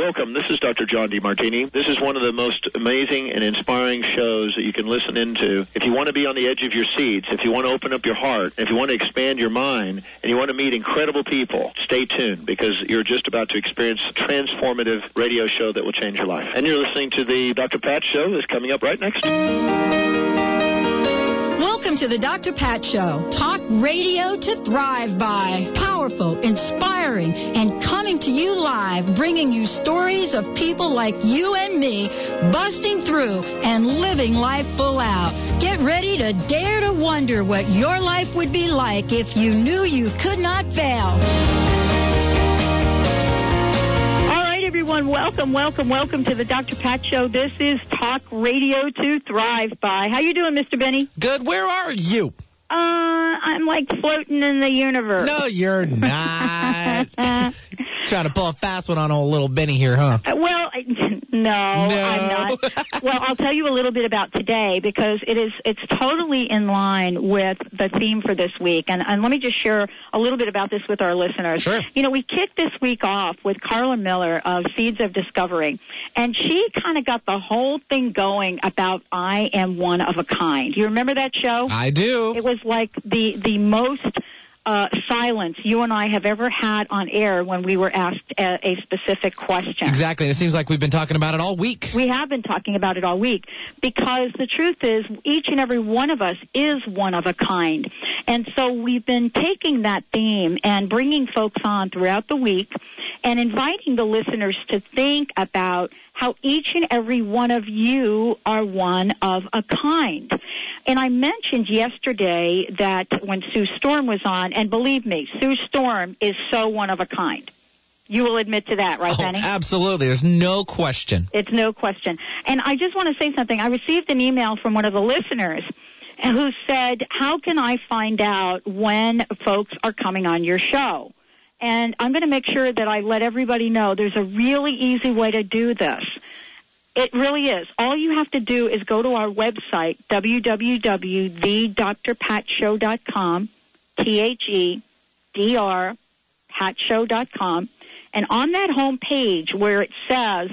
welcome. This is Dr. John DeMartini. This is one of the most amazing and inspiring shows that you can listen into. If you want to be on the edge of your seats, if you want to open up your heart, if you want to expand your mind, and you want to meet incredible people, stay tuned, because you're just about to experience a transformative radio show that will change your life. And you're listening to the Dr. Pat Show that's coming up right next. Welcome to the Dr. Pat Show. Talk radio to thrive by. Powerful, inspiring, and coming to you live, bringing you stories of people like you and me busting through and living life full out. Get ready to dare to wonder what your life would be like if you knew you could not fail. Everyone, welcome to the Dr. Pat Show. This is Talk Radio to Thrive By. How you doing, Mr. Benny? Good. Where are you? I'm like floating in the universe. No, you're not. Trying to pull a fast one on old little Benny here, huh? Well, no, I'm not. Well, I'll tell you a little bit about today because it's totally in line with the theme for this week. And let me just share a little bit about this with our listeners. Sure. You know, we kicked this week off with Carla Miller of Seeds of Discovery, and she kind of got the whole thing going about I am one of a kind. You remember that show? I do. It was like the most silence you and I have ever had on air when we were asked a specific question. Exactly. It seems like we've been talking about it all week. We have been talking about it all week because the truth is each and every one of us is one of a kind. And so we've been taking that theme and bringing folks on throughout the week and inviting the listeners to think about how each and every one of you are one of a kind. And I mentioned yesterday that when Sue Storm was on, and believe me, Sue Storm is so one of a kind. You will admit to that, right, Benny? Absolutely. There's no question. It's no question. And I just want to say something. I received an email from one of the listeners who said, how can I find out when folks are coming on your show? And I'm going to make sure that I let everybody know there's a really easy way to do this. It really is. All you have to do is go to our website, www.thedrpatshow.com, THEDR, patshow.com, and on that home page where it says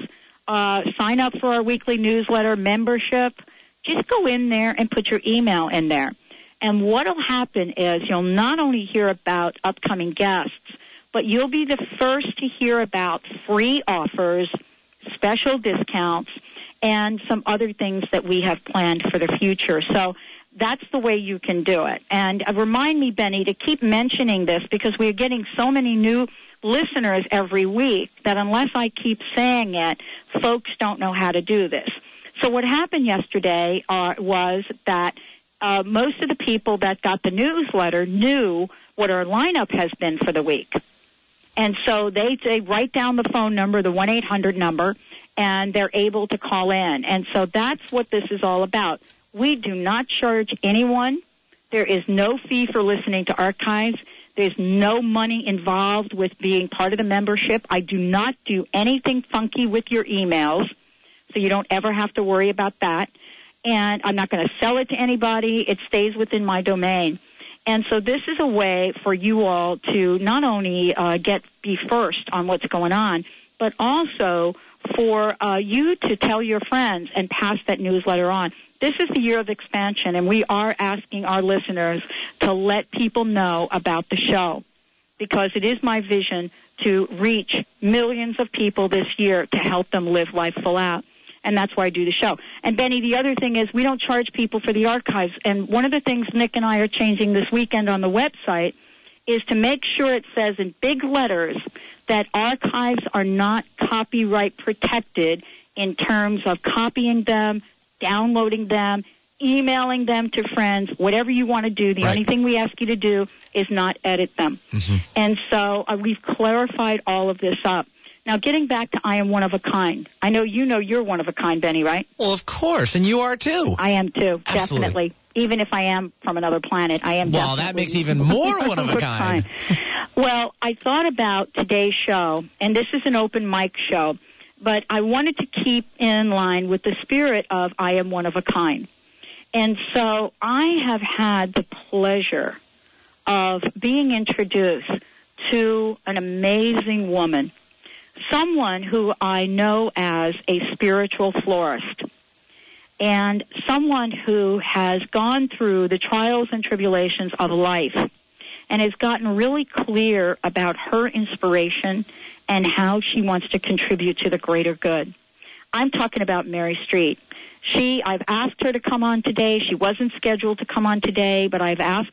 sign up for our weekly newsletter membership, just go in there and put your email in there. And what will happen is you'll not only hear about upcoming guests, but you'll be the first to hear about free offers, special discounts, and some other things that we have planned for the future. So that's the way you can do it. And remind me, Benny, to keep mentioning this because we're getting so many new listeners every week that unless I keep saying it, folks don't know how to do this. So what happened yesterday was that most of the people that got the newsletter knew what our lineup has been for the week. And so they write down the phone number, the 1-800 number, and they're able to call in. And so that's what this is all about. We do not charge anyone. There is no fee for listening to archives. There's no money involved with being part of the membership. I do not do anything funky with your emails, so you don't ever have to worry about that. And I'm not going to sell it to anybody. It stays within my domain. And so this is a way for you all to not only be first on what's going on, but also for you to tell your friends and pass that newsletter on. This is the year of expansion, and we are asking our listeners to let people know about the show because it is my vision to reach millions of people this year to help them live life full out. And that's why I do the show. And, Benny, the other thing is we don't charge people for the archives. And one of the things Nick and I are changing this weekend on the website is to make sure it says in big letters that archives are not copyright protected in terms of copying them, downloading them, emailing them to friends, whatever you want to do. The only thing we ask you to do is not edit them. Mm-hmm. And so we've clarified all of this up. Now, getting back to I am one of a kind. I know you're one of a kind, Benny, right? Well, of course, and you are too. I am too, Absolutely. Definitely. Even if I am from another planet, I am Well, that makes even more one of a kind. Well, I thought about today's show, and this is an open mic show, but I wanted to keep in line with the spirit of I am one of a kind. And so I have had the pleasure of being introduced to an amazing woman someone who I know as a spiritual florist, and someone who has gone through the trials and tribulations of life and has gotten really clear about her inspiration and how she wants to contribute to the greater good. I'm talking about Mary Street. I've asked her to come on today. She wasn't scheduled to come on today, but I've asked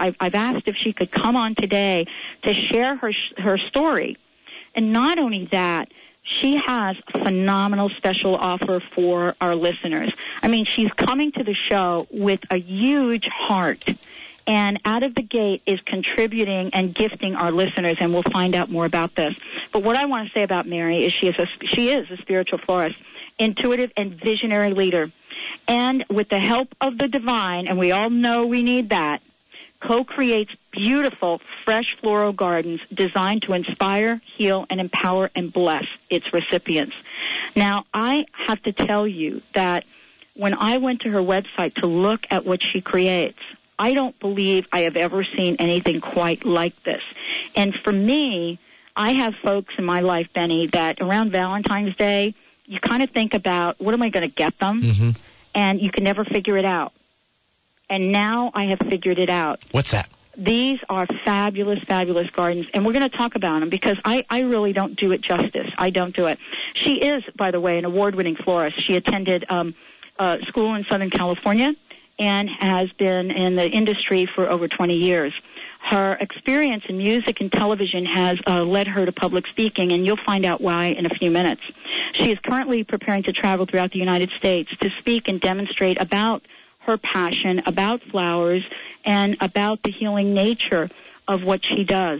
if she could come on today to share her story. And not only that, she has a phenomenal special offer for our listeners. I mean, she's coming to the show with a huge heart, and out of the gate is contributing and gifting our listeners, and we'll find out more about this. But what I want to say about Mary is she is a spiritual florist, intuitive and visionary leader. And with the help of the divine, and we all know we need that, co-creates beautiful, fresh floral gardens designed to inspire, heal, and empower and bless its recipients. Now, I have to tell you that when I went to her website to look at what she creates, I don't believe I have ever seen anything quite like this. And for me, I have folks in my life, Benny, that around Valentine's Day, you kind of think about, what am I going to get them? Mm-hmm. And you can never figure it out. And now I have figured it out. What's that? These are fabulous, fabulous gardens, and we're going to talk about them because I really don't do it justice. I don't do it. She is, by the way, an award-winning florist. She attended school in Southern California and has been in the industry for over 20 years. Her experience in music and television has led her to public speaking, and you'll find out why in a few minutes. She is currently preparing to travel throughout the United States to speak and demonstrate about her passion, about flowers, and about the healing nature of what she does.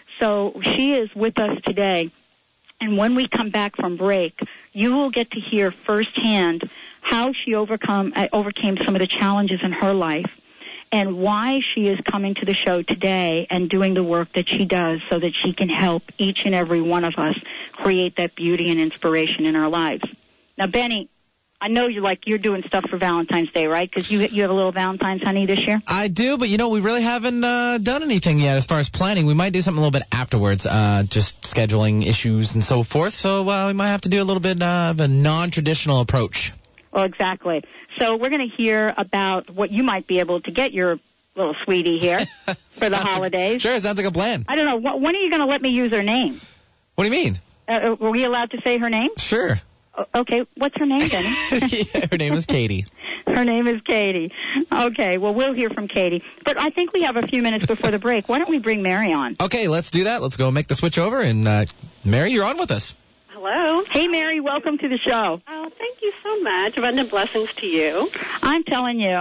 So she is with us today, and when we come back from break, you will get to hear firsthand how she overcame some of the challenges in her life and why she is coming to the show today and doing the work that she does so that she can help each and every one of us create that beauty and inspiration in our lives. Now, Benny, I know you're doing stuff for Valentine's Day, right? Because you have a little Valentine's honey this year? I do, but, we really haven't done anything yet as far as planning. We might do something a little bit afterwards, just scheduling issues and so forth. So we might have to do a little bit of a non-traditional approach. Well, exactly. So we're going to hear about what you might be able to get your little sweetie here for the holidays. Sure, sounds like a plan. I don't know. When are you going to let me use her name? What do you mean? Were we allowed to say her name? Sure. Okay, what's her name, Benny? Yeah, her name is Katie. Her name is Katie. Okay, well, we'll hear from Katie. But I think we have a few minutes before the break. Why don't we bring Mary on? Okay, let's do that. Let's go make the switch over. And, Mary, you're on with us. Hello. Hey, Mary, welcome to the show. Oh, thank you so much. Abundant blessings to you. I'm telling you,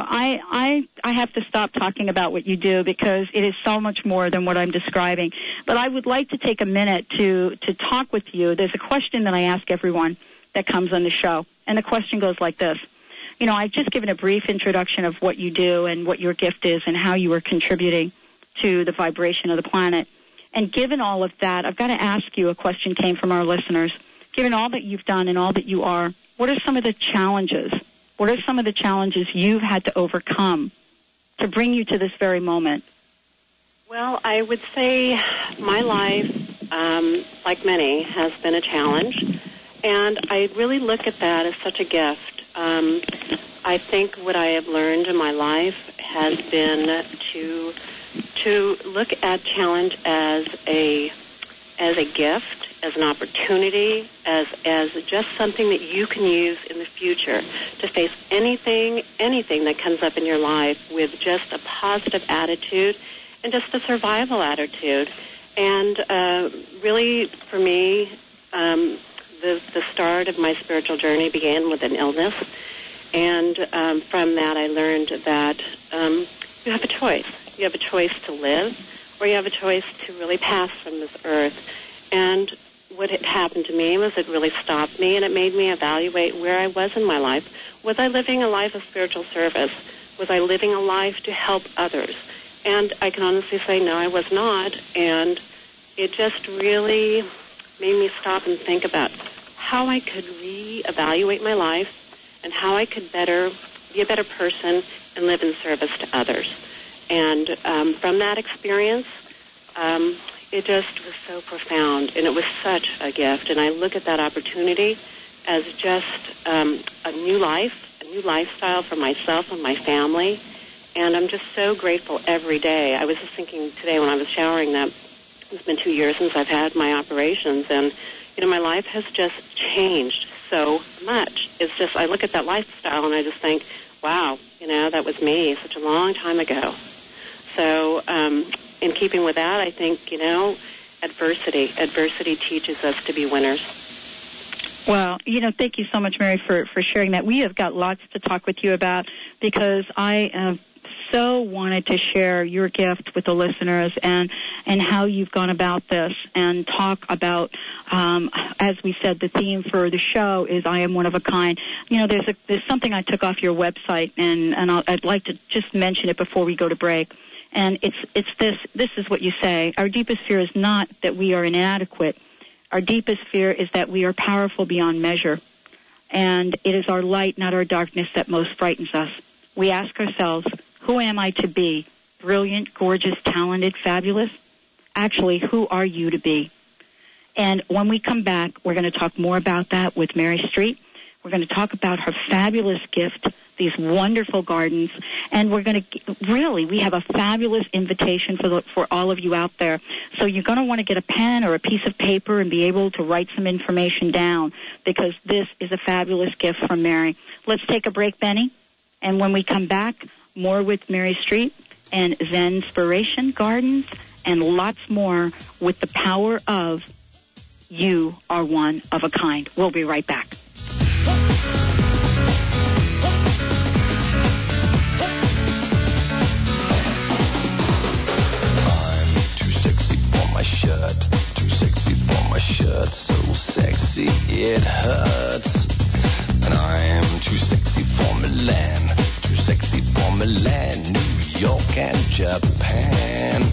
I have to stop talking about what you do because it is so much more than what I'm describing. But I would like to take a minute to talk with you. There's a question that I ask everyone that comes on the show, and the question goes like this. I've just given a brief introduction of what you do and what your gift is and how you are contributing to the vibration of the planet. And given all of that, I've got to ask you, a question came from our listeners. Given all that you've done and all that you are, what are some of the challenges? What are some of the challenges you've had to overcome to bring you to this very moment? Well, I would say my life, like many, has been a challenge. And I really look at that as such a gift. I think what I have learned in my life has been to look at challenge as a gift, as an opportunity, as just something that you can use in the future to face anything that comes up in your life with just a positive attitude and just a survival attitude. And really, for me, the start of my spiritual journey began with an illness. And from that, I learned that you have a choice. You have a choice to live, or you have a choice to really pass from this earth. And what had happened to me was it really stopped me, and it made me evaluate where I was in my life. Was I living a life of spiritual service? Was I living a life to help others? And I can honestly say, no, I was not. And it just really made me stop and think about how I could reevaluate my life and how I could be a better person and live in service to others. And from that experience, it just was so profound, and it was such a gift. And I look at that opportunity as just a new life, a new lifestyle for myself and my family. And I'm just so grateful every day. I was just thinking today when I was showering that it's been 2 years since I've had my operations, and, you know, my life has just changed so much. It's just, I look at that lifestyle and I just think, wow, you know, that was me such a long time ago. So in keeping with that, I think, you know, adversity teaches us to be winners. Well, you know, thank you so much, Mary, for sharing that. We have got lots to talk with you about because I so wanted to share your gift with the listeners and how you've gone about this and talk about, as we said, the theme for the show is I am one of a kind. You know, there's something I took off your website, and I'd like to just mention it before we go to break. And it's this is what you say. Our deepest fear is not that we are inadequate. Our deepest fear is that we are powerful beyond measure. And it is our light, not our darkness, that most frightens us. We ask ourselves, who am I to be? Brilliant, gorgeous, talented, fabulous? Actually, who are you to be? And when we come back, we're going to talk more about that with Mary Street. We're going to talk about her fabulous gift, these wonderful gardens, and we're going to we have a fabulous invitation for all of you out there. So you're going to want to get a pen or a piece of paper and be able to write some information down because this is a fabulous gift from Mary. Let's take a break, Benny, and when we come back, more with Mary Street and Zenspiration Gardens and lots more with the power of You Are One of a Kind. We'll be right back. Shirt, too sexy for my shirt, so sexy it hurts. And I'm too sexy for Milan, too sexy for Milan, New York and Japan.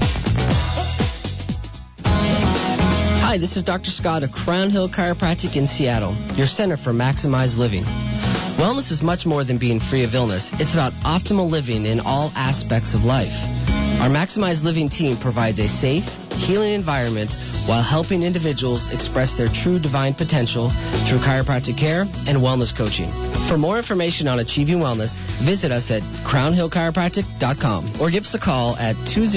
Hi, this is Dr. Scott of Crown Hill Chiropractic in Seattle, your center for maximized living. Wellness is much more than being free of illness. It's about optimal living in all aspects of life. Our Maximized Living team provides a safe, healing environment while helping individuals express their true divine potential through chiropractic care and wellness coaching. For more information on achieving wellness, visit us at crownhillchiropractic.com or give us a call at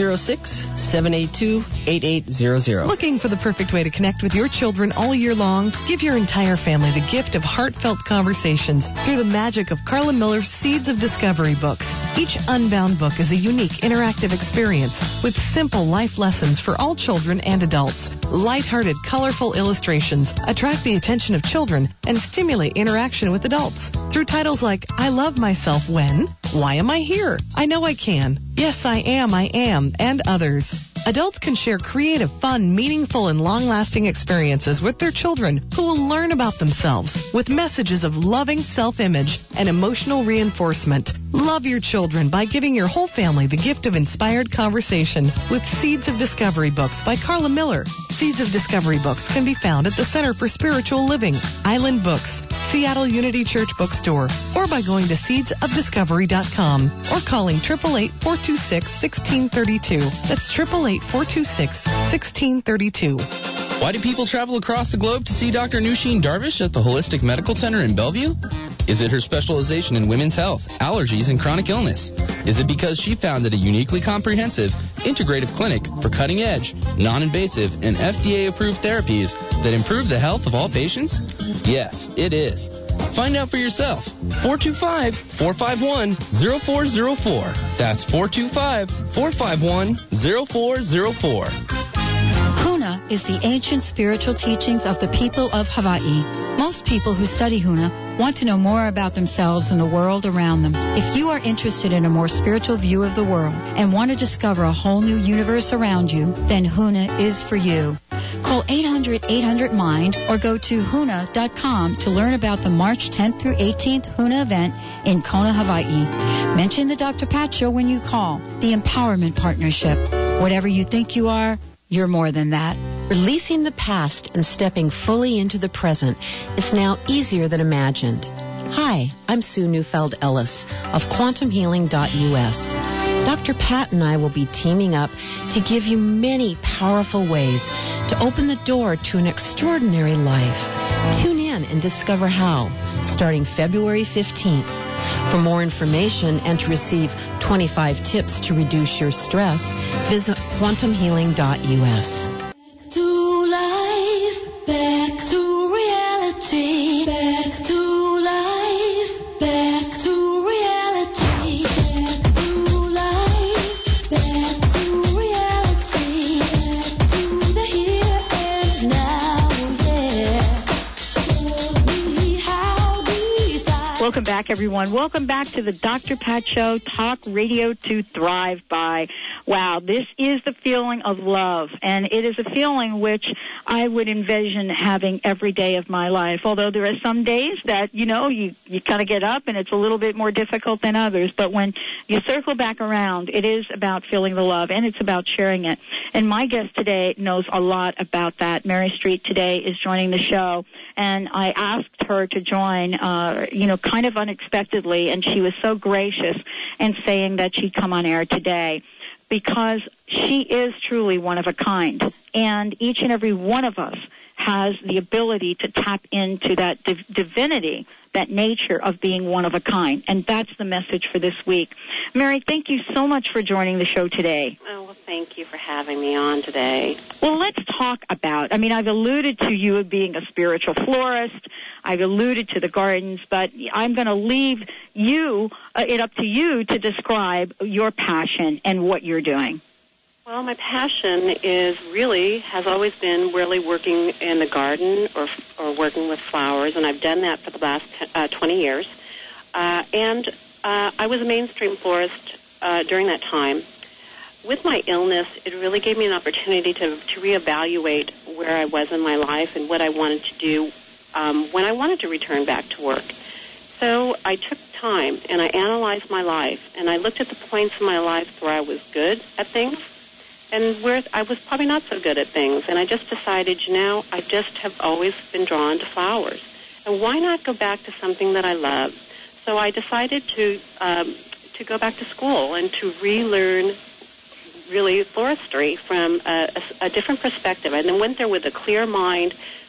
206-782-8800. Looking for the perfect way to connect with your children all year long? Give your entire family the gift of heartfelt conversations through the magic of Carla Miller's Seeds of Discovery books. Each Unbound book is a unique interactive experience with simple life lessons for all children and adults. Lighthearted, colorful illustrations attract the attention of children and stimulate interaction with adults through titles like I Love Myself When, Why Am I Here? I Know I Can, Yes I Am, and others. Adults can share creative, fun, meaningful, and long-lasting experiences with their children who will learn about themselves with messages of loving self-image and emotional reinforcement. Love your children by giving your whole family the gift of inspired conversation with Seeds of Discovery books by Carla Miller. Seeds of Discovery books can be found at the Center for Spiritual Living, Island Books, Seattle Unity Church Bookstore, or by going to seedsofdiscovery.com or calling 888-426-1632. That's 888-426-1632. Why do people travel across the globe to see Dr. Nusheen Darvish at the Holistic Medical Center in Bellevue? Is it her specialization in women's health, allergies, and chronic illness? Is it because she founded a uniquely comprehensive, integrative clinic for cutting-edge, non-invasive, and FDA-approved therapies that improve the health of all patients? Yes, it is. Find out for yourself. 425-451-0404. That's 425-451-0404. Huna is the ancient spiritual teachings of the people of Hawaii. Most people who study Huna want to know more about themselves and the world around them. If you are interested in a more spiritual view of the world and want to discover a whole new universe around you, then Huna is for you. Call 800-800-MIND or go to huna.com to learn about the March 10th through 18th Huna event in Kona, Hawaii. Mention the Dr. Pat Show when you call. The Empowerment Partnership. Whatever you think you are, you're more than that. Releasing the past and stepping fully into the present is now easier than imagined. Hi, I'm Sue Neufeld Ellis of QuantumHealing.us. Dr. Pat and I will be teaming up to give you many powerful ways to open the door to an extraordinary life. Tune in and discover how, starting February 15th. For more information and to receive 25 tips to reduce your stress, visit quantumhealing.us. To life, back to reality, back to life, back to reality, back to life, back to reality, back to the here and now, yeah. Show me how these eyes. Welcome back, everyone. Welcome back to the Dr. Pat Show, talk radio to thrive by. Wow, this is the feeling of love, and it is a feeling which I would envision having every day of my life, although there are some days that, you kind of get up and it's a little bit more difficult than others, but when you circle back around, it is about feeling the love, and it's about sharing it. And my guest today knows a lot about that. Mary Street today is joining the show, and I asked her to join, kind of unexpectedly, and she was so gracious in saying that she'd come on air today, because she is truly one of a kind, and each and every one of us has the ability to tap into that divinity, that nature of being one of a kind, and that's the message for this week. Mary, thank you so much for joining the show today. Oh, well, thank you for having me on today. Well, let's talk about, I've alluded to you being a spiritual florist. I've alluded to the gardens, but I'm going to leave it up to you to describe your passion and what you're doing. Well, my passion has always been really working in the garden or working with flowers, and I've done that for the last 20 years. And I was a mainstream florist during that time. With my illness, it really gave me an opportunity to reevaluate where I was in my life and what I wanted to do when I wanted to return back to work. So I took time and I analyzed my life, and I looked at the points in my life where I was good at things and where I was probably not so good at things. And I just decided, I just have always been drawn to flowers. And why not go back to something that I love? So I decided to go back to school and to relearn really floristry from a different perspective. And then went there with a clear mind,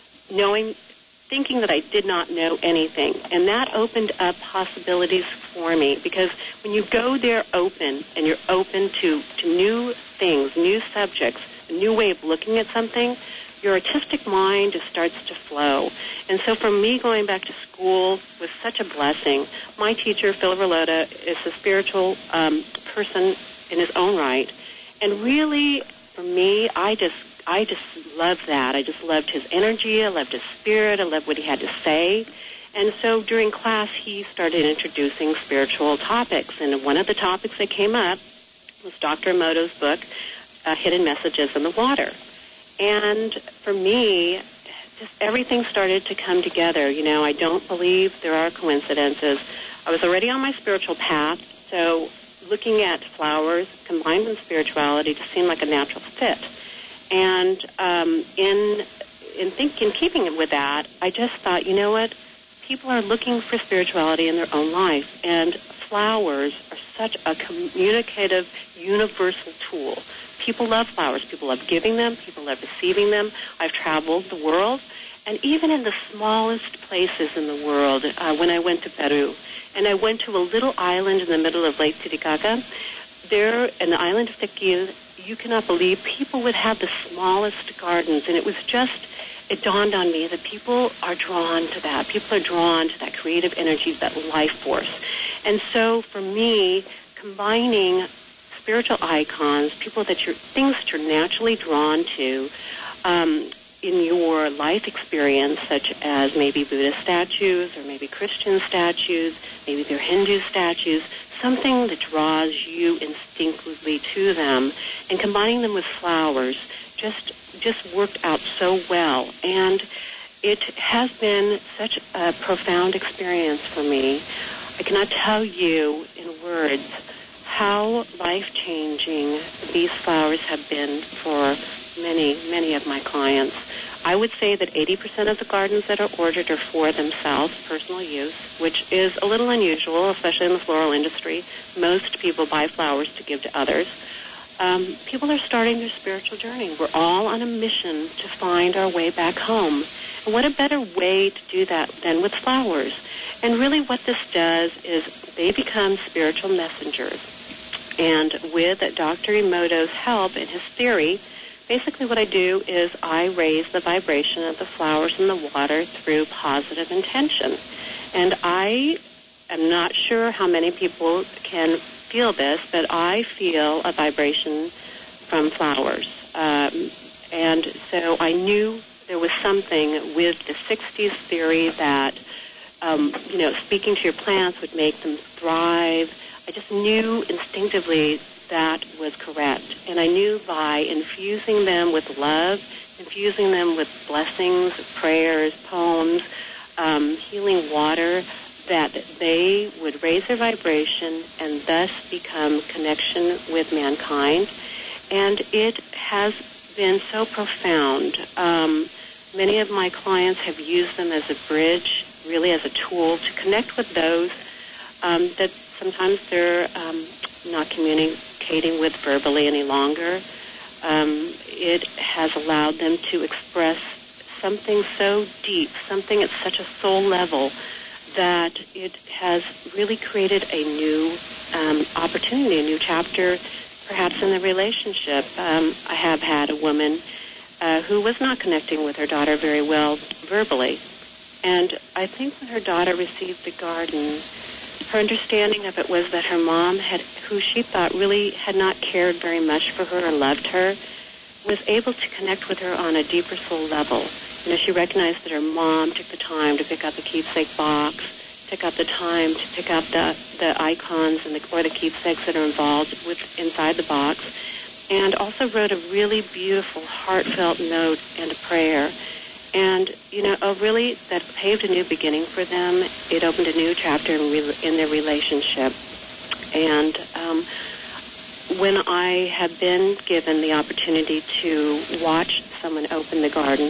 thinking that I did not know anything. And that opened up possibilities for me, because when you go there open and you're open to new things, new subjects, a new way of looking at something, your artistic mind just starts to flow. And so for me, going back to school was such a blessing. My teacher, Phil Verlota, is a spiritual person in his own right. And really, for me, I just loved that. I just loved his energy. I loved his spirit. I loved what he had to say. And so during class, he started introducing spiritual topics. And one of the topics that came up was Dr. Emoto's book, Hidden Messages in the Water. And for me, just everything started to come together. I don't believe there are coincidences. I was already on my spiritual path, so looking at flowers combined with spirituality just seemed like a natural fit. And in keeping it with that, I just thought, what? People are looking for spirituality in their own life, and flowers are such a communicative, universal tool. People love flowers. People love giving them. People love receiving them. I've traveled the world, and even in the smallest places in the world, when I went to Peru, and I went to a little island in the middle of Lake Titicaca, there in the island of Tequil, you cannot believe people would have the smallest gardens, and it dawned on me that people are drawn to that. People are drawn to that creative energy, that life force. And so for me, combining spiritual icons, things that you're naturally drawn to in your life experience, such as maybe Buddhist statues or maybe Christian statues, maybe they're Hindu statues, something that draws you instinctively to them, and combining them with flowers just worked out so well. And it has been such a profound experience for me. I cannot tell you in words how life-changing these flowers have been for many, many of my clients. I would say that 80% of the gardens that are ordered are for themselves, personal use, which is a little unusual, especially in the floral industry. Most people buy flowers to give to others. People are starting their spiritual journey. We're all on a mission to find our way back home. And what a better way to do that than with flowers? And really what this does is they become spiritual messengers. And with Dr. Emoto's help and his theory, basically what I do is I raise the vibration of the flowers and the water through positive intention. And I am not sure how many people can feel this, but I feel a vibration from flowers. And so I knew there was something with the 60s theory that, speaking to your plants would make them thrive. I just knew instinctively that was correct. And I knew by infusing them with love, infusing them with blessings, prayers, poems, healing water, that they would raise their vibration and thus become connection with mankind. And it has been so profound. Many of my clients have used them as a bridge, really as a tool to connect with those that sometimes they're not communicating with verbally any longer. It has allowed them to express something so deep, something at such a soul level, that it has really created a new opportunity, a new chapter, perhaps in the relationship. I have had a woman who was not connecting with her daughter very well verbally. And I think when her daughter received the garden, her understanding of it was that her mom, who she thought really had not cared very much for her or loved her, was able to connect with her on a deeper soul level. She recognized that her mom took the time to pick out the keepsake box, took out the time to pick out the icons or the keepsakes that are involved inside the box, and also wrote a really beautiful, heartfelt note and a prayer. And, really that paved a new beginning for them. It opened a new chapter in their relationship. And when I have been given the opportunity to watch someone open the garden,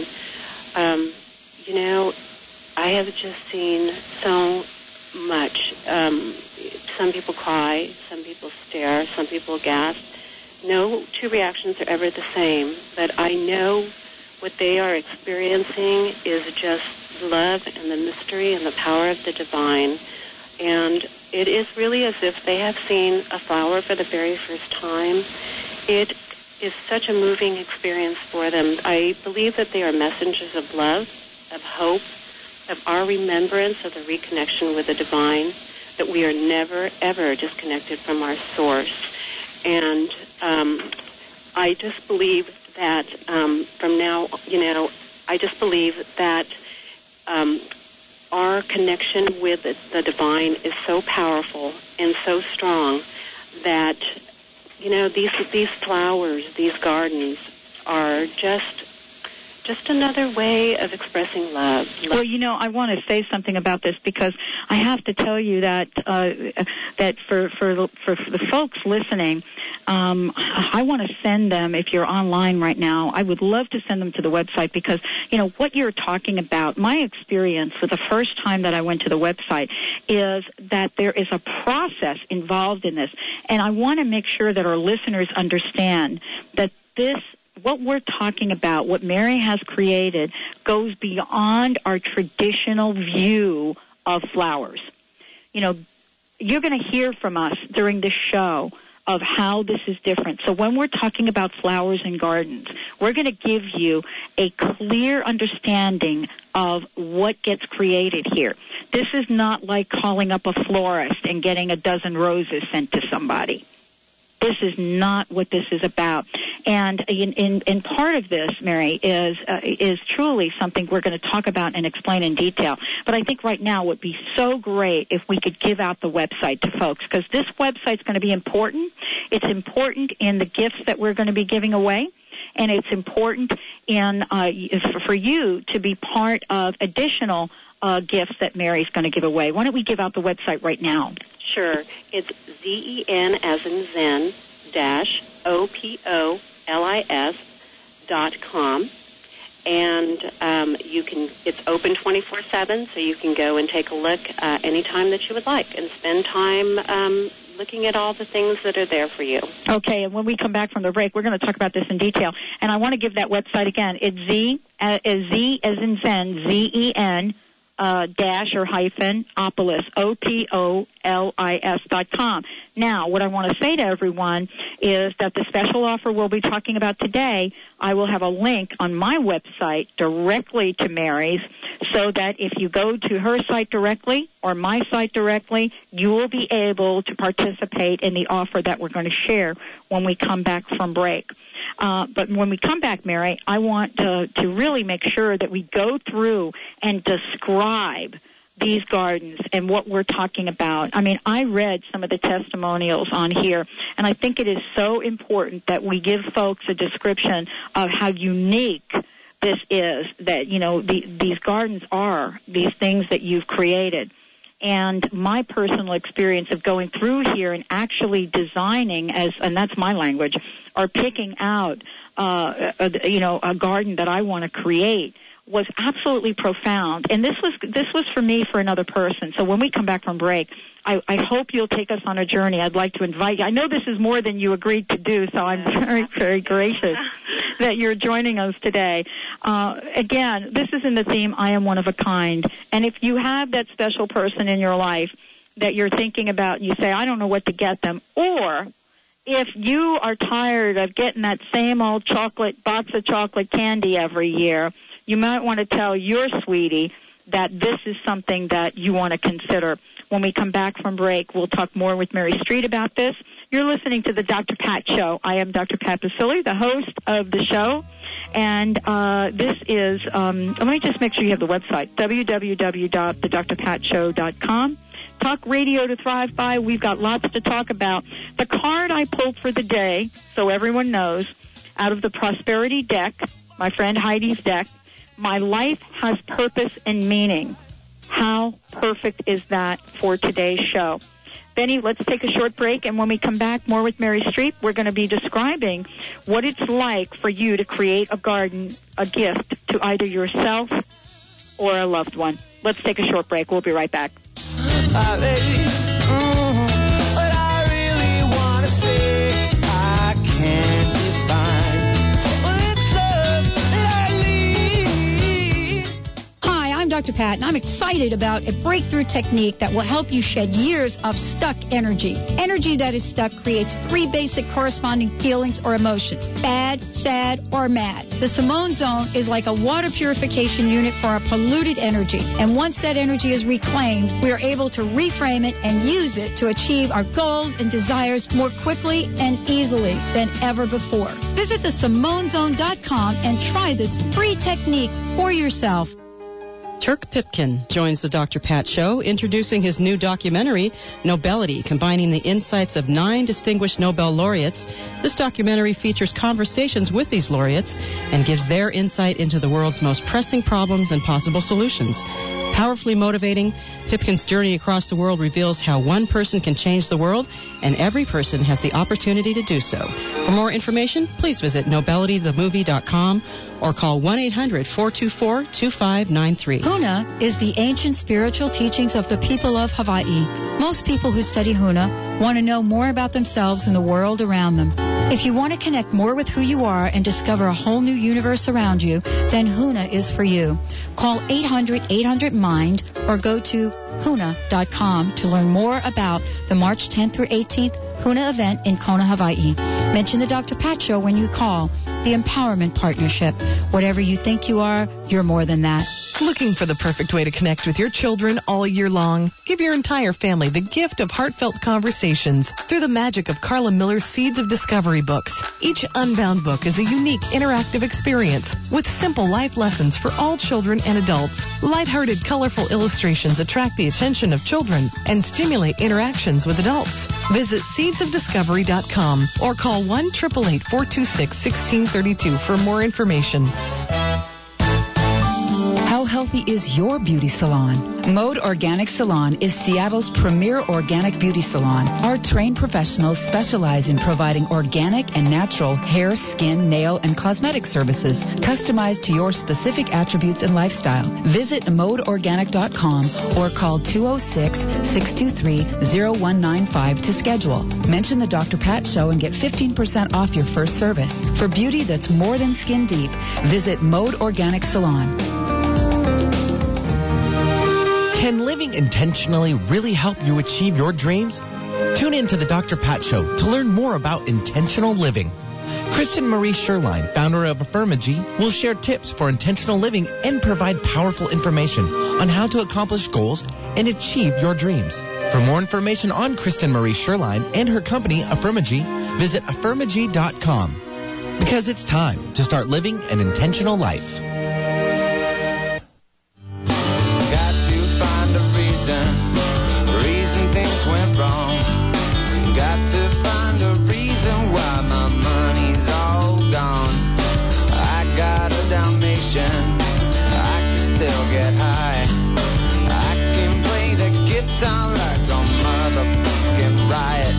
I have just seen so much. Some people cry, some people stare, some people gasp. No two reactions are ever the same, but I know what they are experiencing is just love and the mystery and the power of the divine. And it is really as if they have seen a flower for the very first time. It is such a moving experience for them. I believe that they are messengers of love, of hope, of our remembrance of the reconnection with the divine, that we are never, ever disconnected from our source. And I just believe that from now, I just believe that our connection with the divine is so powerful and so strong that, these flowers, these gardens are just another way of expressing love. Well, I want to say something about this because I have to tell you that that for the folks listening, I want to send them, if you're online right now, I would love to send them to the website because, what you're talking about, my experience for the first time that I went to the website is that there is a process involved in this. And I want to make sure that our listeners understand that what we're talking about, what Mary has created, goes beyond our traditional view of flowers. You're going to hear from us during this show of how this is different. So when we're talking about flowers and gardens, we're going to give you a clear understanding of what gets created here. This is not like calling up a florist and getting a dozen roses sent to somebody. This is not what this is about. And in part of this, Mary, is truly something we're going to talk about and explain in detail. But I think right now it would be so great if we could give out the website to folks, because this website's going to be important. It's important in the gifts that we're going to be giving away. And it's important for you to be part of additional gifts that Mary's going to give away. Why don't we give out the website right now? Sure. It's ZEN as in Zen -OPOLIS.com. and it's open 24/7, so you can go and take a look anytime that you would like and spend time looking at all the things that are there for you. Okay, and when we come back from the break, we're going to talk about this in detail. And I want to give that website again. It's Z as in Zen, Z-E-N, dash or hyphen, Opolis, OPOLIS.com. Now, what I want to say to everyone is that the special offer we'll be talking about today, I will have a link on my website directly to Mary's, so that if you go to her site directly or my site directly, you will be able to participate in the offer that we're going to share when we come back from break. But when we come back, Mary, I want to really make sure that we go through and describe these gardens and what we're talking about. I mean, I read some of the testimonials on here, and I think it is so important that we give folks a description of how unique this is, that, you know, these gardens are these things that you've created. And my personal experience of going through here and actually designing, and that's my language, or picking out, a garden that I want to create was absolutely profound. And this was for me, for another person. So when we come back from break, I hope you'll take us on a journey. I'd like to invite you. I know this is more than you agreed to do, so I'm very, very gracious that you're joining us today. Again, this is in the theme, I am one of a kind. And if you have that special person in your life that you're thinking about and you say, I don't know what to get them, or if you are tired of getting that same old box of chocolate candy every year, you might want to tell your sweetie that this is something that you want to consider. When we come back from break, we'll talk more with Mary Street about this. You're listening to the Dr. Pat Show. I am Dr. Pat Basile, the host of the show. And this is, let me just make sure you have the website, www.thedrpatshow.com. Talk radio to thrive by. We've got lots to talk about. The card I pulled for the day, so everyone knows, out of the Prosperity deck, my friend Heidi's deck, my life has purpose and meaning. How perfect is that for today's show? Benny, let's take a short break, and when we come back, more with Mary Streep, we're going to be describing what it's like for you to create a garden, a gift to either yourself or a loved one. Let's take a short break. We'll be right back. Dr. Pat, and I'm excited about a breakthrough technique that will help you shed years of stuck energy. Energy that is stuck creates 3 basic corresponding feelings or emotions: bad, sad, or mad. The Simone Zone is like a water purification unit for our polluted energy. And once that energy is reclaimed, we are able to reframe it and use it to achieve our goals and desires more quickly and easily than ever before. Visit thesimonezone.com and try this free technique for yourself. Turk Pipkin joins the Dr. Pat Show, introducing his new documentary, Nobelity, combining the insights of 9 distinguished Nobel laureates. This documentary features conversations with these laureates and gives their insight into the world's most pressing problems and possible solutions. Powerfully motivating, Pipkin's journey across the world reveals how one person can change the world, and every person has the opportunity to do so. For more information, please visit nobelitythemovie.com or call 1-800-424-2593. Huna is the ancient spiritual teachings of the people of Hawaii. Most people who study Huna want to know more about themselves and the world around them. If you want to connect more with who you are and discover a whole new universe around you, then Huna is for you. Call 800-800-MIND or go to Huna.com to learn more about the March 10th through 18th Huna event in Kona, Hawaii. Mention the Dr. Pat Show when you call. The Empowerment Partnership. Whatever you think you are, you're more than that. Looking for the perfect way to connect with your children all year long? Give your entire family the gift of heartfelt conversations through the magic of Carla Miller's Seeds of Discovery books. Each Unbound book is a unique interactive experience with simple life lessons for all children and adults. Lighthearted, colorful illustrations attract the attention of children and stimulate interactions with adults. Visit seedsofdiscovery.com or call 1-888-426-1632 for more information. How Healthy is your beauty salon. Mode Organic Salon is Seattle's premier organic beauty salon. Our trained professionals specialize in providing organic and natural hair, skin, nail, and cosmetic services customized to your specific attributes and lifestyle. Visit modeorganic.com or call 206-623-0195 to schedule. Mention the Dr. Pat Show and get 15% off your first service. For beauty that's more than skin deep, visit Mode Organic Salon. Can living intentionally really help you achieve your dreams? Tune in to the Dr. Pat Show to learn more about intentional living. Kristen Marie Sherline, founder of Affirmagy, will share tips for intentional living and provide powerful information on how to accomplish goals and achieve your dreams. For more information on Kristen Marie Sherline and her company, Affirmagy, visit affirmagy.com. Because it's time to start living an intentional life. Got to find a reason things went wrong. Got to find a reason why my money's all gone. I got a Dalmatian, I can still get high. I can play the guitar like a motherfucking riot.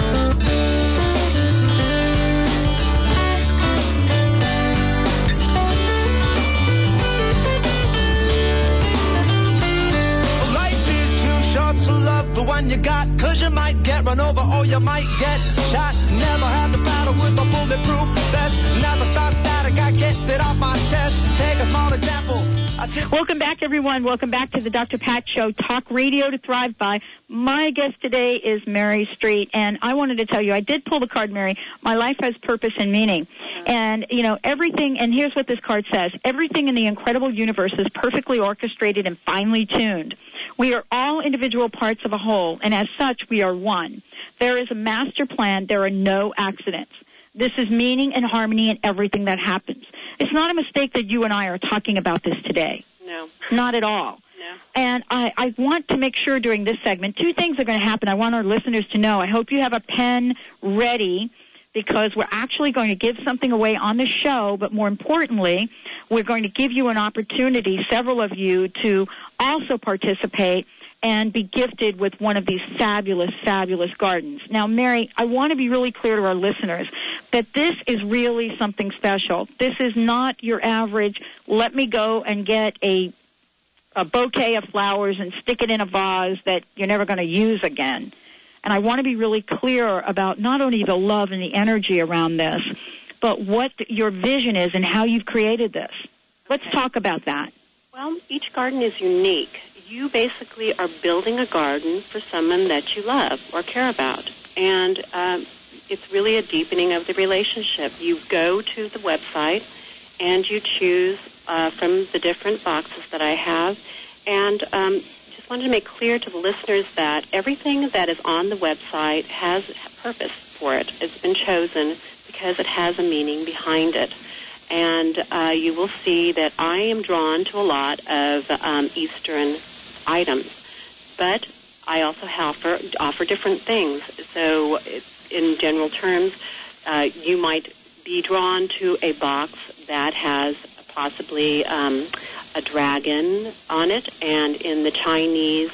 The one you got, 'cause you might get run over or you might get shot. Never had to battle with a bulletproof vest. Never start static, I get it off my chest. Take a small example. Welcome back, everyone. Welcome back to the Dr. Pat Show, Talk Radio to Thrive By. My guest today is Mary Street, and I wanted to tell you, I did pull the card, Mary. My life has purpose and meaning. And, you know, everything, and here's what this card says. Everything in the incredible universe is perfectly orchestrated and finely tuned. We are all individual parts of a whole, and as such, we are one. There is a master plan. There are no accidents. This is meaning and harmony in everything that happens. It's not a mistake that you and I are talking about this today. No. Not at all. No. And I want to make sure during this segment, two things are going to happen. I want our listeners to know. I hope you have a pen ready, because we're actually going to give something away on the show, but more importantly, we're going to give you an opportunity, several of you, to also participate and be gifted with one of these fabulous, fabulous gardens. Now, Mary, I want to be really clear to our listeners that this is really something special. This is not your average, let me go and get a bouquet of flowers and stick it in a vase that you're never going to use again. And I want to be really clear about not only the love and the energy around this, but what your vision is and how you've created this. Let's talk about that. Well, each garden is unique. You basically are building a garden for someone that you love or care about. And it's really a deepening of the relationship. You go to the website and you choose from the different boxes that I have. And just wanted to make clear to the listeners that everything that is on the website has a purpose for it. It's been chosen because it has a meaning behind it. And you will see that I am drawn to a lot of Eastern items. But I also offer different things. So in general terms, you might be drawn to a box that has possibly a dragon on it. And in the Chinese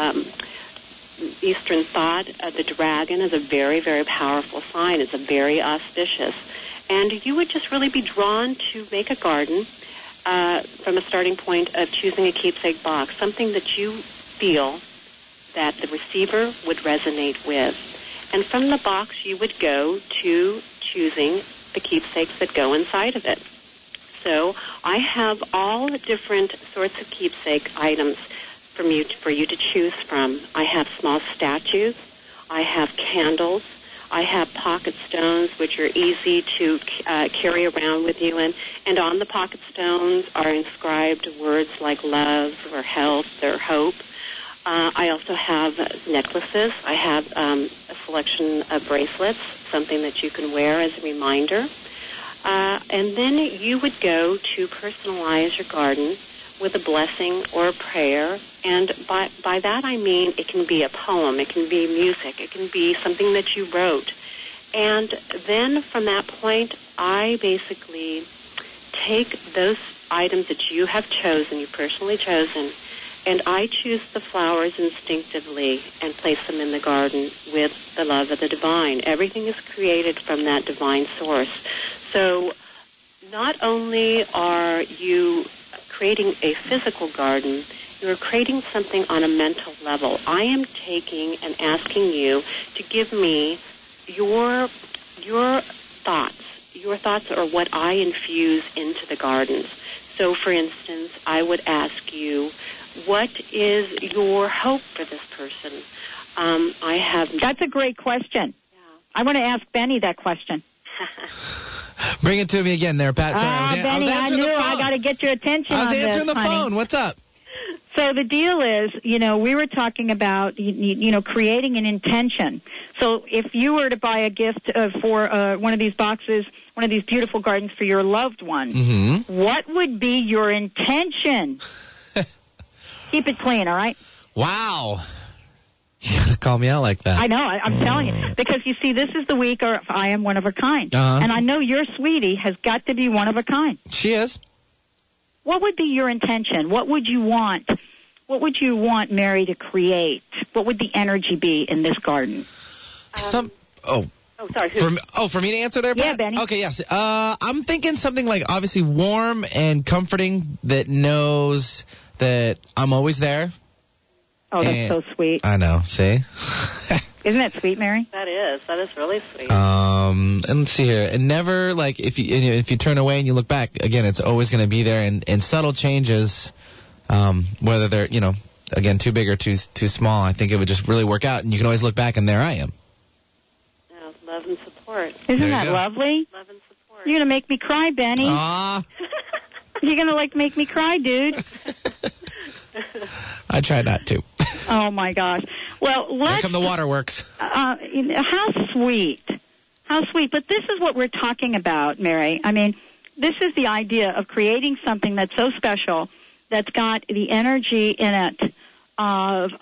Eastern thought, the dragon is a very, very powerful sign. It's a very auspicious. And you would just really be drawn to make a garden from a starting point of choosing a keepsake box, something that you feel that the receiver would resonate with. And from the box, you would go to choosing the keepsakes that go inside of it. So I have all the different sorts of keepsake items for you to choose from. I have small statues. I have candles. I have pocket stones, which are easy to carry around with you. And on the pocket stones are inscribed words like love or health or hope. I also have necklaces. I have a selection of bracelets, something that you can wear as a reminder. And then you would go to personalize your garden with a blessing or a prayer. And by that I mean it can be a poem, it can be music, it can be something that you wrote. And then from that point, I basically take those items that you have chosen, you personally chosen, and I choose the flowers instinctively and place them in the garden with the love of the divine. Everything is created from that divine source. So not only are you creating a physical garden, you're creating something on a mental level. I am taking and asking you to give me your thoughts. Your thoughts are what I infuse into the gardens. So, for instance, I would ask you, what is your hope for this person? That's a great question. Yeah. I want to ask Benny that question. Bring it to me again there, Pat. Sorry, Benny, I knew I got to get your attention on this, I was answering the honey. phone. What's up? So the deal is, we were talking about, creating an intention. So if you were to buy a gift for one of these boxes, one of these beautiful gardens for your loved one, what would be your intention? Keep it clean, all right? Wow. You got to call me out like that. I know. I'm telling you. Because, you see, this is the week of I am one of a kind. And I know your sweetie has got to be one of a kind. She is. What would be your intention? What would you want? What would you want Mary to create? What would the energy be in this garden? Sorry. For me to answer there, Pat? Yeah, Benny. Okay, yes. I'm thinking something like obviously warm and comforting that knows that I'm always there. Oh, that's so sweet. I know. See? Isn't that sweet, Mary? That is really sweet. And let's see here. And never, like, if you turn away and you look back, again, it's always going to be there. And subtle changes, whether they're, again, too big or too small, I think it would just really work out. And you can always look back, and there I am. Yeah, love and support. Isn't that lovely? Love and support. You're going to make me cry, Benny. Aw. You're going to, make me cry, dude. I try not to. Oh, my gosh. Well, Here come the waterworks. How sweet. How sweet. But this is what we're talking about, Mary. I mean, this is the idea of creating something that's so special, that's got the energy in it of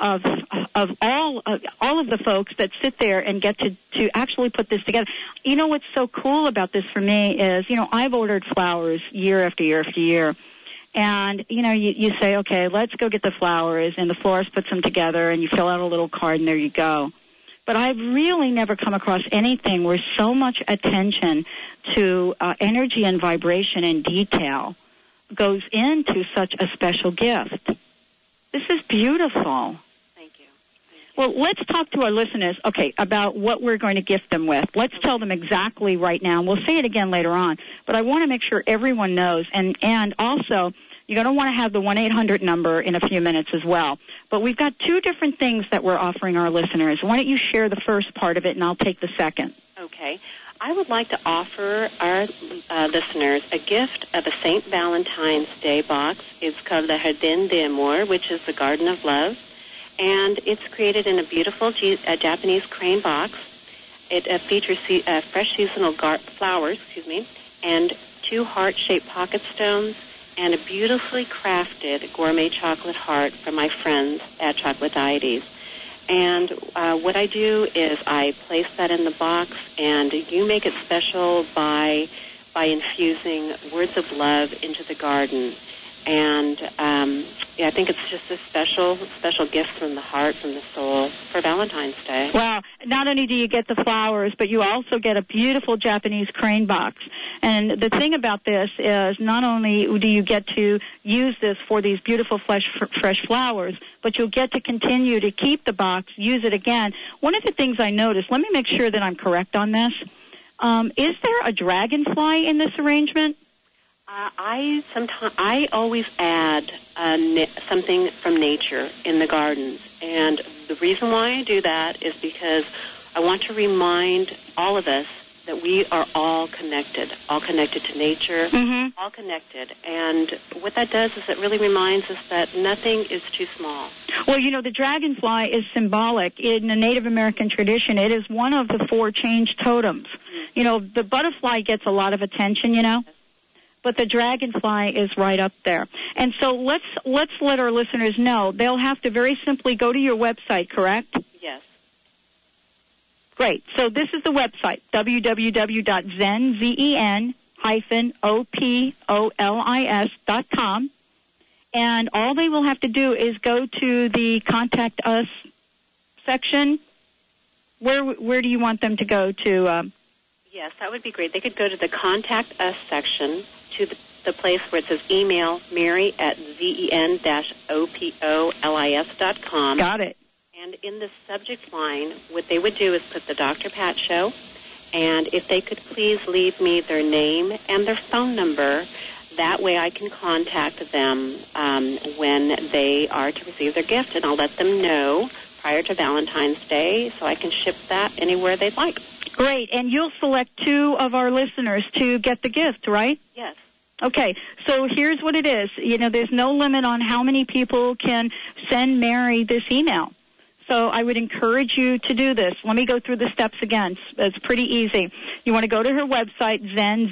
all of the folks that sit there and get to actually put this together. You know what's so cool about this for me is, I've ordered flowers year after year after year. And, you say, okay, let's go get the flowers, and the florist puts them together, and you fill out a little card, and there you go. But I've really never come across anything where so much attention to energy and vibration and detail goes into such a special gift. This is beautiful. Thank you. Well, let's talk to our listeners, about what we're going to gift them with. Let's tell them exactly right now, and we'll say it again later on. But I want to make sure everyone knows, and also, you're going to want to have the 1-800 number in a few minutes as well. But we've got two different things that we're offering our listeners. Why don't you share the first part of it, and I'll take the second. Okay. I would like to offer our listeners a gift of a St. Valentine's Day box. It's called the Jardin de Amor, which is the Garden of Love. And it's created in a beautiful Japanese crane box. It features fresh seasonal flowers, and 2 heart-shaped pocket stones, and a beautifully crafted gourmet chocolate heart from my friends at Chocolate Deities. And what I do is I place that in the box, and you make it special by infusing words of love into the garden. And I think it's just a special gift from the heart, from the soul, for Valentine's Day. Well, not only do you get the flowers, but you also get a beautiful Japanese crane box. And the thing about this is not only do you get to use this for these beautiful fresh flowers, but you'll get to continue to keep the box, use it again. One of the things I noticed, let me make sure that I'm correct on this, is there a dragonfly in this arrangement? I always add something from nature in the gardens, and the reason why I do that is because I want to remind all of us that we are all connected to nature, all connected. And what that does is it really reminds us that nothing is too small. Well, the dragonfly is symbolic. In the Native American tradition, it is one of the 4 change totems. The butterfly gets a lot of attention, but the dragonfly is right up there. And so let's let our listeners know. They'll have to very simply go to your website, correct? Yes. Great. So this is the website, www.zen, Opolis.com. And all they will have to do is go to the Contact Us section. Where do you want them to go to? Yes, that would be great. They could go to the Contact Us section, to the place where it says email Mary at zen-opolis.com. Got it. And in the subject line, what they would do is put the Dr. Pat Show, and if they could please leave me their name and their phone number, that way I can contact them when they are to receive their gift, and I'll let them know prior to Valentine's Day so I can ship that anywhere they'd like. Great. And you'll select 2 of our listeners to get the gift, right? Yes. Okay, so here's what it is. There's no limit on how many people can send Mary this email. So I would encourage you to do this. Let me go through the steps again. It's pretty easy. You want to go to her website, Zen,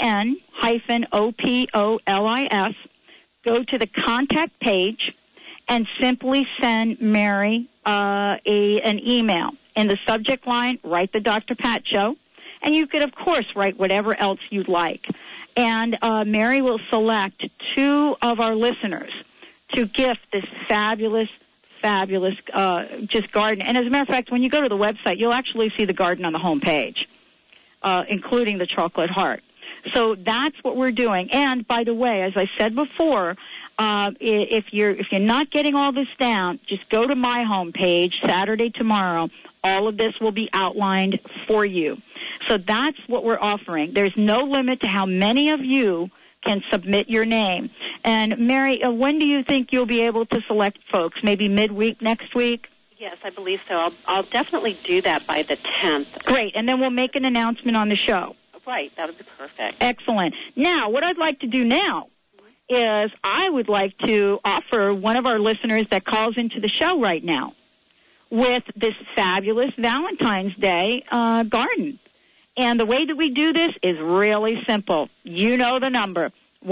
Zen-Opolis, go to the contact page, and simply send Mary an email. In the subject line, write the Dr. Pat Show, and you could, of course, write whatever else you'd like. And Mary will select 2 of our listeners to gift this fabulous just garden. And as a matter of fact, when you go to the website, you'll actually see the garden on the home page, including the chocolate heart. So that's what we're doing. And by the way, as I said before, if you're not getting all this down, just go to my home page Saturday tomorrow. All of this will be outlined for you. So that's what we're offering. There's no limit to how many of you can submit your name. And Mary, when do you think you'll be able to select folks? Maybe midweek next week? Yes, I believe so. I'll definitely do that by the 10th. Great. And then we'll make an announcement on the show. Right. That would be perfect. Excellent. Now, what I'd like to do now is I would like to offer one of our listeners that calls into the show right now with this fabulous Valentine's Day garden. And the way that we do this is really simple. You know the number,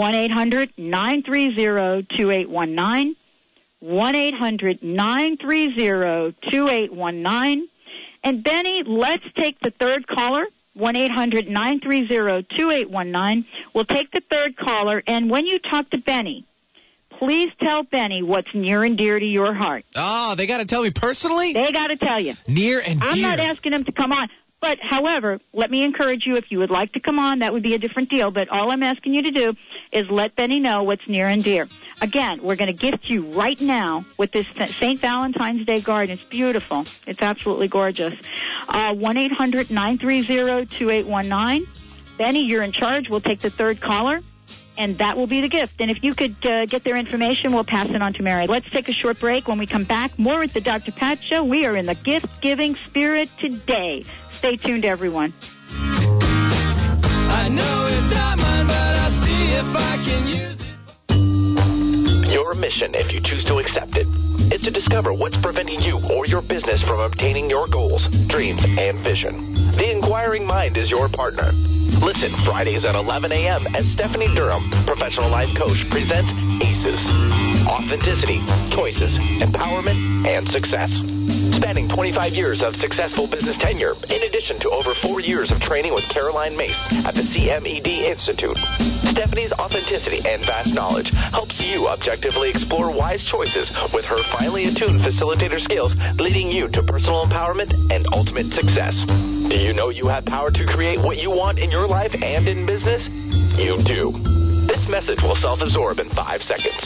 1-800-930-2819, 1-800-930-2819. And Benny, let's take the third caller, 1-800-930-2819. We'll take the third caller, and when you talk to Benny, please tell Benny what's near and dear to your heart. Oh, they got to tell me personally? They got to tell you. Near and dear. I'm not asking him to come on. But, however, let me encourage you, if you would like to come on, that would be a different deal. But all I'm asking you to do is let Benny know what's near and dear. Again, we're going to gift you right now with this St. Valentine's Day garden. It's beautiful. It's absolutely gorgeous. 1-800-930-2819. Benny, you're in charge. We'll take the third caller, and that will be the gift. And if you could get their information, we'll pass it on to Mary. Let's take a short break. When we come back, more at the Dr. Pat Show. We are in the gift-giving spirit today. Stay tuned, everyone. I know it's not mine, but I'll see if I can use it. Your mission, if you choose to accept it, is to discover what's preventing you or your business from obtaining your goals, dreams, and vision. The Inquiring Mind is your partner. Listen Fridays at 11 a.m. as Stephanie Durham, professional life coach, presents ACES. Authenticity, choices, empowerment, and success. Spanning 25 years of successful business tenure, in addition to over 4 years of training with Caroline Mace at the CMED Institute. Stephanie's authenticity and vast knowledge helps you objectively explore wise choices with her finely attuned facilitator skills, leading you to personal empowerment and ultimate success. Do you know you have power to create what you want in your life and in business? You do. This message will self-absorb in 5 seconds.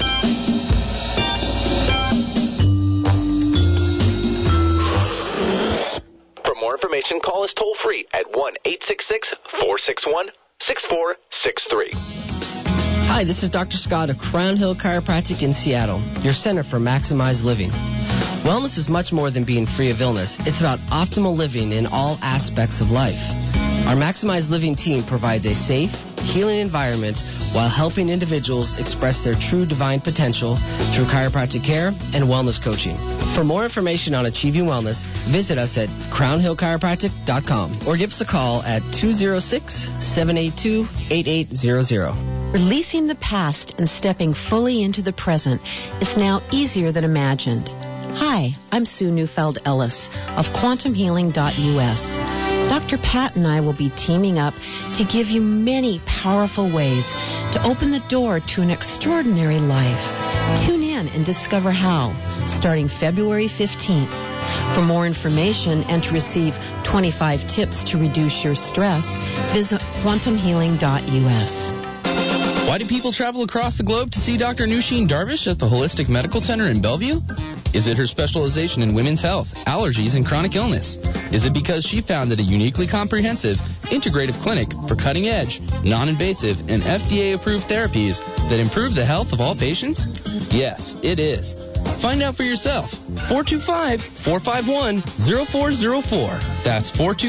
For more information, call us toll-free at 1-866-461-6463. Hi, this is Dr. Scott of Crown Hill Chiropractic in Seattle, your center for maximized living. Wellness is much more than being free of illness. It's about optimal living in all aspects of life. Our Maximized Living team provides a safe, healing environment while helping individuals express their true divine potential through chiropractic care and wellness coaching. For more information on achieving wellness, visit us at crownhillchiropractic.com or give us a call at 206-782-8800. Releasing the past and stepping fully into the present is now easier than imagined. Hi, I'm Sue Neufeld Ellis of quantumhealing.us. Dr. Pat and I will be teaming up to give you many powerful ways to open the door to an extraordinary life. Tune in and discover how, starting February 15th. For more information and to receive 25 tips to reduce your stress, visit quantumhealing.us. Why do people travel across the globe to see Dr. Nusheen Darvish at the Holistic Medical Center in Bellevue? Is it her specialization in women's health, allergies, and chronic illness? Is it because she founded a uniquely comprehensive, integrative clinic for cutting-edge, non-invasive, and FDA-approved therapies that improve the health of all patients? Yes, it is. Find out for yourself. 425-451-0404. That's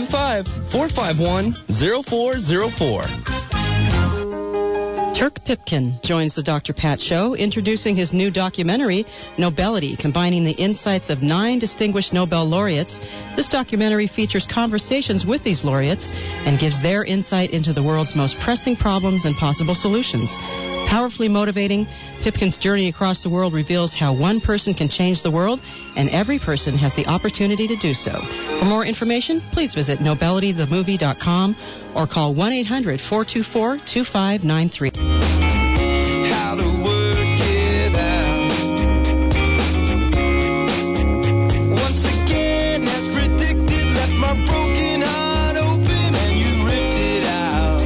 425-451-0404. Turk Pipkin joins the Dr. Pat Show, introducing his new documentary, Nobelity, combining the insights of 9 distinguished Nobel laureates. This documentary features conversations with these laureates and gives their insight into the world's most pressing problems and possible solutions. Powerfully motivating, Pipkin's journey across the world reveals how one person can change the world, and every person has the opportunity to do so. For more information, please visit nobelitythemovie.com or call 1-800-424-2593. How to work it out. Once again, as predicted, left my broken heart open and you ripped it out.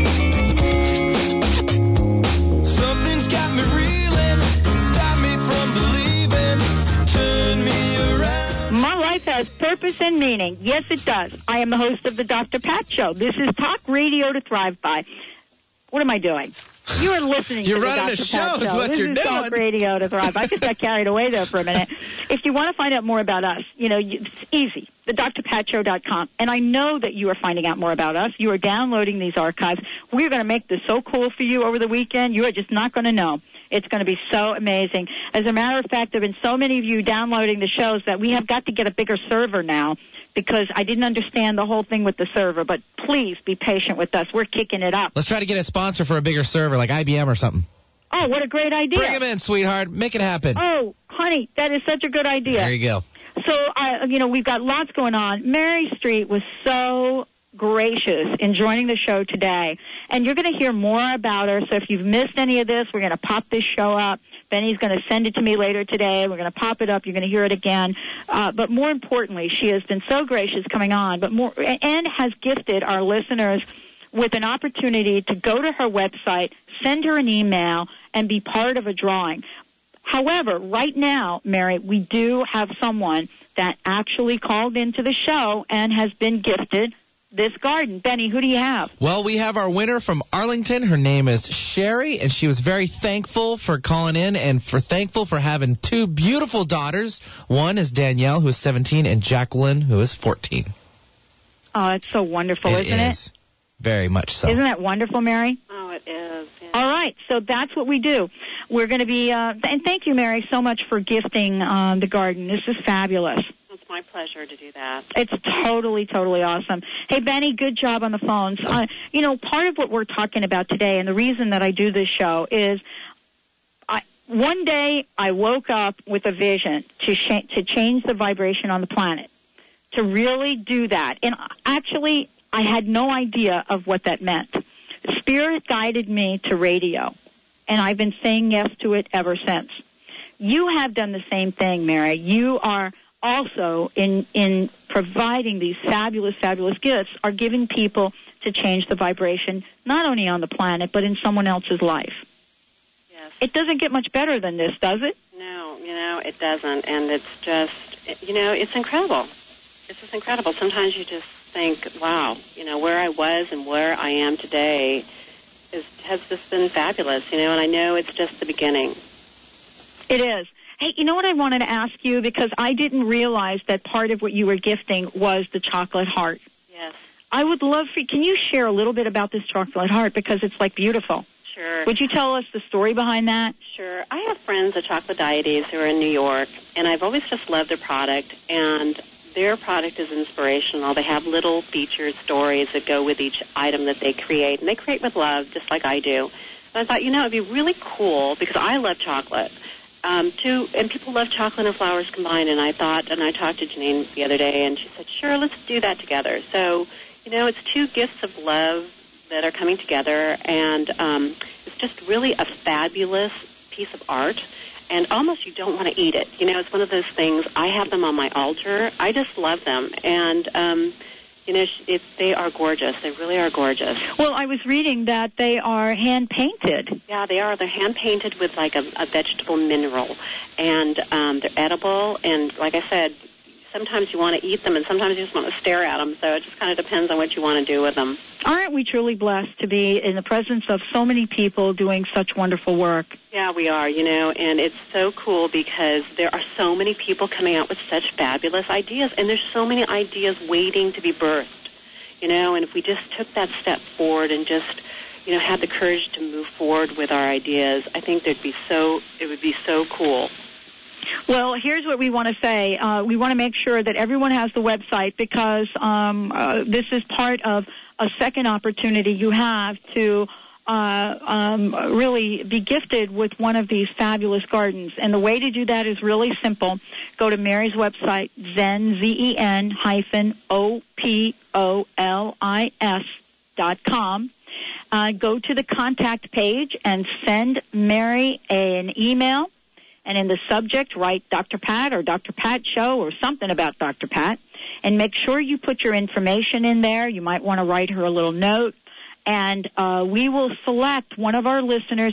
Something's got me reeling, stop me from believing, turn me around. My life has purpose and meaning. Yes, it does. I am the host of the Dr. Pat Show. This is Talk Radio to Thrive By. What am I doing? You are listening to the Dr. Pat Show. Is what this you're is doing. Talk Radio to Thrive By. I just got carried away there for a minute. If you want to find out more about us, it's easy. thedrpatshow.com. And I know that you are finding out more about us. You are downloading these archives. We're going to make this so cool for you over the weekend. You are just not going to know. It's going to be so amazing. As a matter of fact, there have been so many of you downloading the shows that we have got to get a bigger server now because I didn't understand the whole thing with the server. But please be patient with us. We're kicking it up. Let's try to get a sponsor for a bigger server like IBM or something. Oh, what a great idea. Bring him in, sweetheart. Make it happen. Oh, honey, that is such a good idea. There you go. So, we've got lots going on. Mary Street was so gracious in joining the show today. And you're going to hear more about her. So if you've missed any of this, we're going to pop this show up. Benny's going to send it to me later today. We're going to pop it up. You're going to hear it again. But more importantly, she has been so gracious coming on, and has gifted our listeners with an opportunity to go to her website, send her an email, and be part of a drawing. However, right now, Mary, we do have someone that actually called into the show and has been gifted this garden. Benny, who do you have? Well, we have our winner from Arlington. Her name is Sherry, and she was very thankful for calling in and thankful for having 2 beautiful daughters. One is Danielle, who is 17, and Jacqueline, who is 14. Oh, it's so wonderful, isn't it? Very much so. Isn't that wonderful, Mary? Oh, it is. Yeah. All right, so that's what we do. We're going to be, and thank you, Mary, so much for gifting the garden. This is fabulous. It's my pleasure to do that. It's totally, totally awesome. Hey, Benny, good job on the phones. Part of what we're talking about today, and the reason that I do this show is one day I woke up with a vision to change the vibration on the planet, to really do that. And actually, I had no idea of what that meant. Spirit guided me to radio, and I've been saying yes to it ever since. You have done the same thing, Mary. You are also, in providing these fabulous, fabulous gifts, are giving people to change the vibration, not only on the planet, but in someone else's life. Yes. It doesn't get much better than this, does it? No, it doesn't. And it's just, it's incredible. It's just incredible. Sometimes you just think, wow, where I was and where I am today has just been fabulous, and I know it's just the beginning. It is. Hey, you know what I wanted to ask you, because I didn't realize that part of what you were gifting was the chocolate heart. Yes. I would love can you share a little bit about this chocolate heart, because it's beautiful. Sure. Would you tell us the story behind that? Sure. I have friends at Chocolate Deities who are in New York, and I've always just loved their product, and their product is inspirational. They have little featured stories that go with each item that they create, and they create with love, just like I do. And I thought, it'd be really cool, because I love chocolate, and people love chocolate and flowers combined, and I talked to Janine the other day, and she said, sure, let's do that together. So it's two gifts of love that are coming together, and it's just really a fabulous piece of art. And almost you don't want to eat it. It's one of those things. I have them on my altar. I just love them. And, they are gorgeous. They really are gorgeous. Well, I was reading that they are hand-painted. Yeah, they are. They're hand-painted with, like, a vegetable mineral. And they're edible. And, like I said, sometimes you want to eat them, and sometimes you just want to stare at them. So it just kind of depends on what you want to do with them. Aren't we truly blessed to be in the presence of so many people doing such wonderful work? Yeah, we are, and it's so cool because there are so many people coming out with such fabulous ideas, and there's so many ideas waiting to be birthed, and if we just took that step forward and just, had the courage to move forward with our ideas, I think it would be so cool. Well, here's what we want to say. We want to make sure that everyone has the website because this is part of a second opportunity you have to really be gifted with one of these fabulous gardens. And the way to do that is really simple. Go to Mary's website, ZenOPOLIS.com. Go to the contact page and send Mary an email. And in the subject, write Dr. Pat or Dr. Pat Show or something about Dr. Pat. And make sure you put your information in there. You might want to write her a little note. And we will select two of our listeners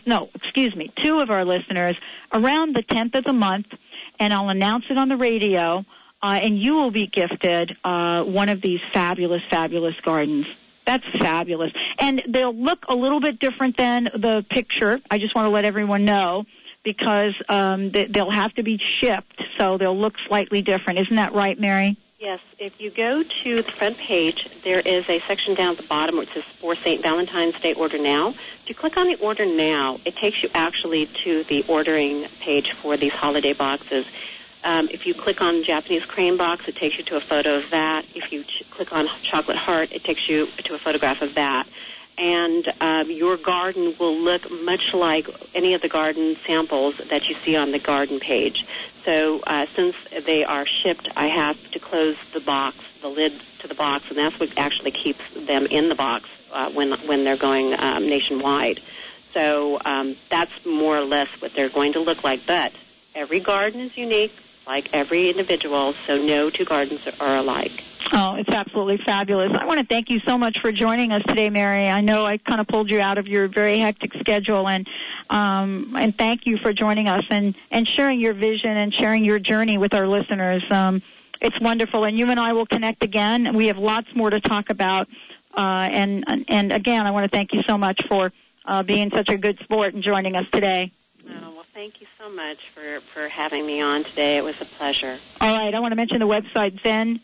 around the 10th of the month. And I'll announce it on the radio. And you will be gifted one of these fabulous, fabulous gardens. That's fabulous. And they'll look a little bit different than the picture. I just want to let everyone know. Because they'll have to be shipped, so they'll look slightly different. Isn't that right, Mary? Yes. If you go to the front page, there is a section down at the bottom where it says For St. Valentine's Day Order Now. If you click on the Order Now, it takes you actually to the ordering page for these holiday boxes. If you click on Japanese crane box, it takes you to a photo of that. If you click on chocolate heart, it takes you to a photograph of that. And your garden will look much like any of the garden samples that you see on the garden page. So since they are shipped, I have to close the box, the lid to the box, and that's what actually keeps them in the box when they're going nationwide. So that's more or less what they're going to look like. But every garden is unique, like every individual, so no two gardens are alike. Oh, it's absolutely fabulous. I want to thank you so much for joining us today, Mary. I know I kind of pulled you out of your very hectic schedule, and thank you for joining us and sharing your vision and sharing your journey with our listeners. It's wonderful, and you and I will connect again. We have lots more to talk about, and again, I want to thank you so much for being such a good sport and joining us today. Oh, well, thank you so much for having me on today. It was a pleasure. All right. I want to mention the website,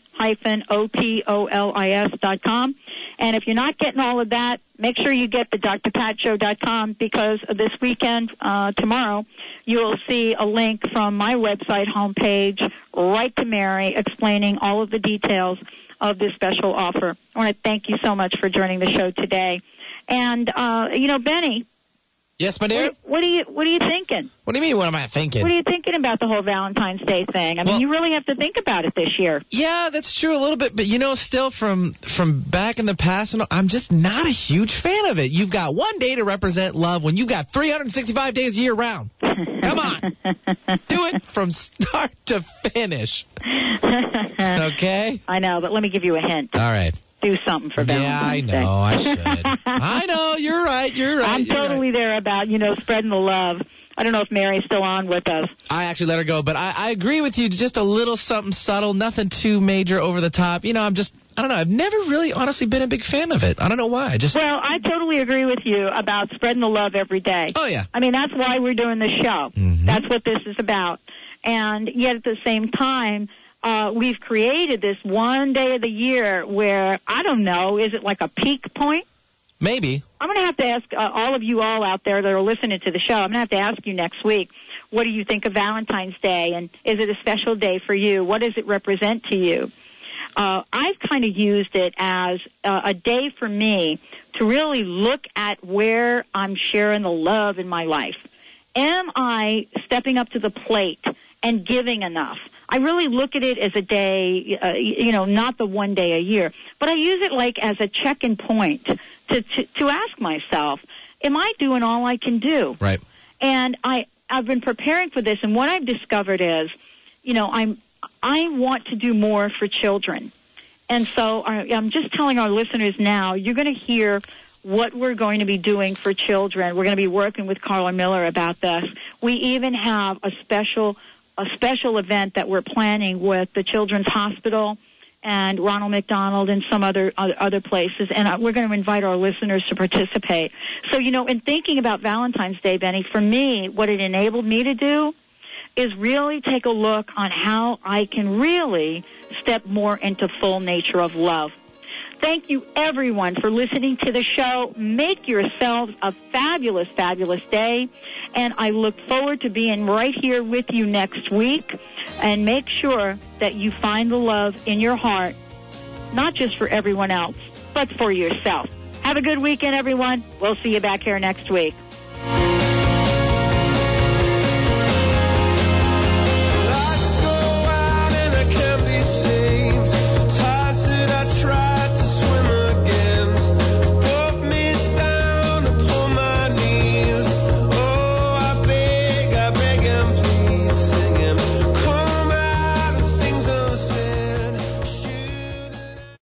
zen-opolis.com. And if you're not getting all of that, make sure you get the drpatshow.com because this weekend, tomorrow, you'll see a link from my website homepage right to Mary explaining all of the details of this special offer. I want to thank you so much for joining the show today. And, Benny. Yes, my dear? What are you thinking? What do you mean, what am I thinking? What are you thinking about the whole Valentine's Day thing? I mean, you really have to think about it this year. Yeah, that's true a little bit, but still from back in the past, I'm just not a huge fan of it. You've got one day to represent love when you've got 365 days a year round. Come on. Do it from start to finish. Okay? I know, but let me give you a hint. All right. Do something for Valentine's Day. Yeah, I know. I should. I know. You're right. I'm totally there about, spreading the love. I don't know if Mary's still on with us. I actually let her go, but I agree with you. Just a little something subtle, nothing too major over the top. I don't know. I've never really honestly been a big fan of it. I don't know why. Well, I totally agree with you about spreading the love every day. Oh, yeah. I mean, that's why we're doing this show. Mm-hmm. That's what this is about. And yet at the same time, we've created this one day of the year where, I don't know, is it like a peak point? Maybe. I'm going to have to ask all of you all out there that are listening to the show, I'm going to have to ask you next week, what do you think of Valentine's Day, and is it a special day for you? What does it represent to you? I've kind of used it as a day for me to really look at where I'm sharing the love in my life. Am I stepping up to the plate and giving enough? I really look at it as a day, not the one day a year, but I use it like as a check-in point to ask myself, am I doing all I can do? Right. And I've been preparing for this, and what I've discovered is, I want to do more for children. And so I'm just telling our listeners now, you're going to hear what we're going to be doing for children. We're going to be working with Carla Miller about this. We even have a special event that we're planning with the Children's Hospital and Ronald McDonald and some other places, and we're going to invite our listeners to participate. So, in thinking about Valentine's Day, Benny, for me, what it enabled me to do is really take a look on how I can really step more into full nature of love. Thank you, everyone, for listening to the show. Make yourselves a fabulous, fabulous day. And I look forward to being right here with you next week. And make sure that you find the love in your heart, not just for everyone else, but for yourself. Have a good weekend, everyone. We'll see you back here next week.